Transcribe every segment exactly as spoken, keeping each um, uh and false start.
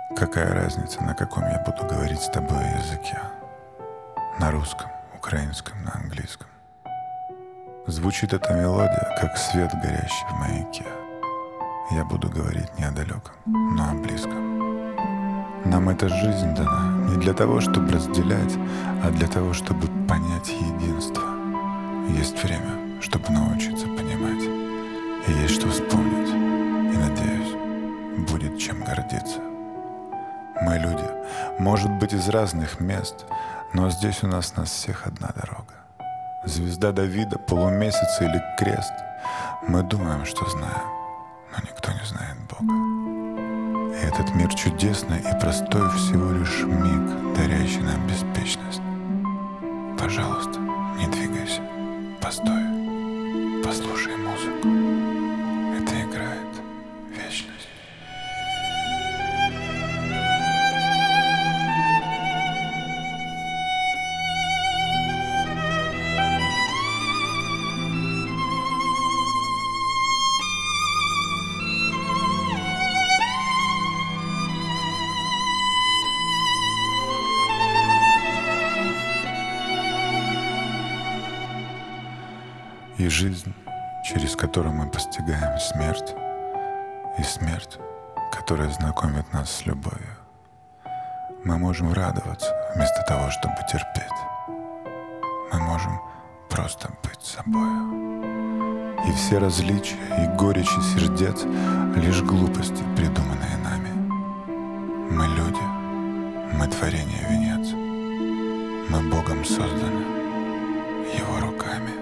Какая разница, на каком я буду говорить с тобой языке? На русском, украинском, на английском. Звучит эта мелодия, как свет, горящий в маяке. Я буду говорить не о далеком, но о близком. Нам эта жизнь дана не для того, чтобы разделять, а для того, чтобы понять единство. Есть время, чтобы научиться понимать, и есть что вспомнить, и, надеюсь, будет чем гордиться. Мы люди, может быть, из разных мест, но здесь у нас нас всех одна дорога. Звезда Давида, полумесяц или крест. Мы думаем, что знаем, но никто не знает Бога. И этот мир чудесный и простой, всего лишь миг, дарящий нам беспечность. Пожалуйста, не двигайся, постой, послушай музыку. Это играет вечность. И жизнь, через которую мы постигаем смерть, и смерть, которая знакомит нас с любовью. Мы можем радоваться вместо того, чтобы терпеть. Мы можем просто быть собою. И все различия и горечи сердец — лишь глупости, придуманные нами. Мы люди, мы творение венец. Мы Богом созданы, Его руками.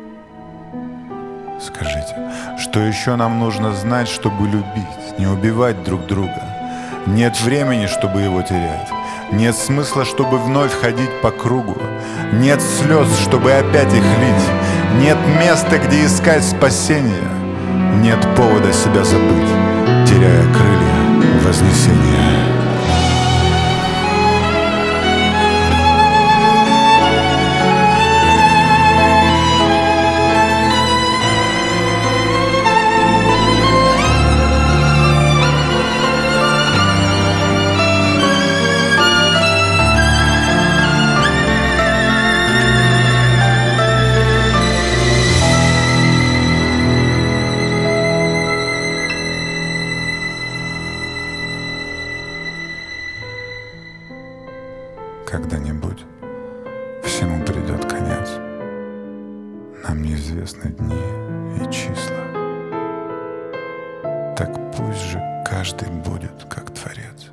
Скажите, что еще нам нужно знать, чтобы любить, не убивать друг друга? Нет времени, чтобы его терять. Нет смысла, чтобы вновь ходить по кругу. Нет слез, чтобы опять их лить. Нет места, где искать спасения. Нет повода себя забыть, теряя крылья вознесения. Когда-нибудь всему придет конец. Нам неизвестны дни и числа. Так пусть же каждый будет как Творец.